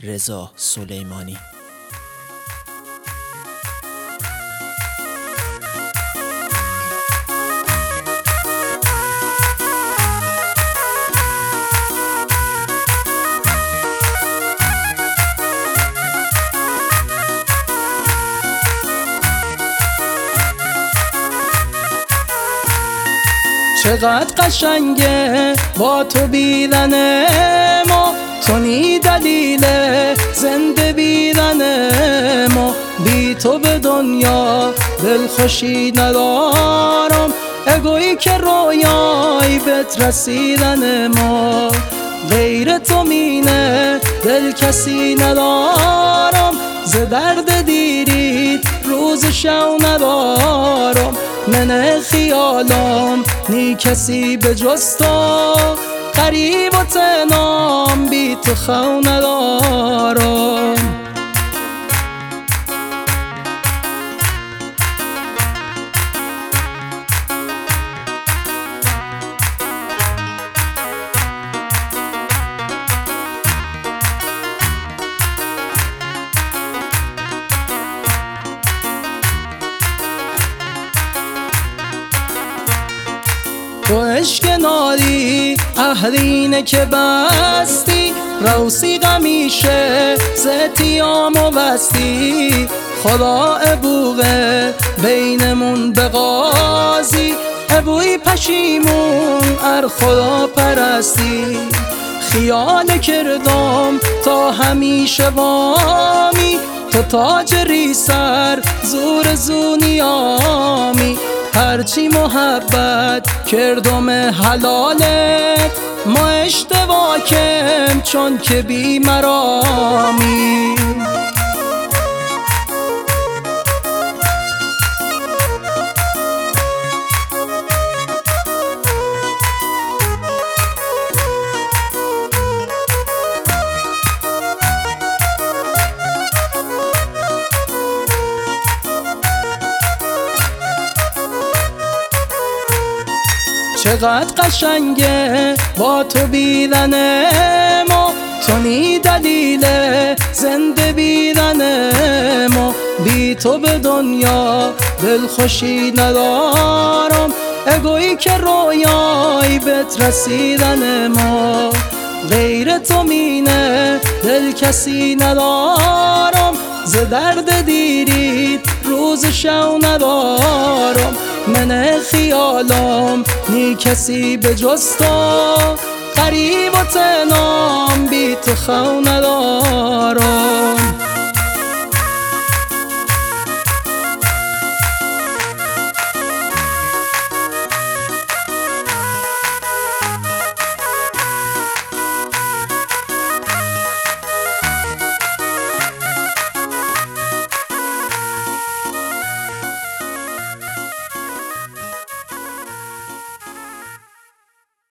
رضا سلیمانی. چقدر قشنگه با تو بیدن ما، تو نی دلیل زنده بیدن ما. بی تو به دنیا دلخوشی ندارم، اگویی که رویای بهت رسیدن ما. غیر تو مینه دل کسی ندارم، ز درد دیرید روز شو ندارم. من خیالم نی کسی به جز تو، غریب و تنام بی تو خو ندارم. تو عشق ناری اهلینه که بستی، روسی غمیشه زتیام و بستی. خدا ابوغه بینمون به قاضی، ابوی پشیمون ار خدا پرستی. خیال کردم تا همیشه وامی، تو تاج ریسر زور زونیامی. هرچی محبت کردم حلالت، ما اشتباه کم چون که بی مرامی. چقدر قشنگه با تو بیدن ما، تو نی دلیل زنده بیدن ما. بی تو به دنیا دلخوشی ندارم، اگویی که رویای بهت رسیدن ما. غیر تو مینه دل کسی ندارم، ز درد دیرید روز شو ندارم. من خیالم نی کسی به جز تو، غریب و تنام بی تو خو ندارم.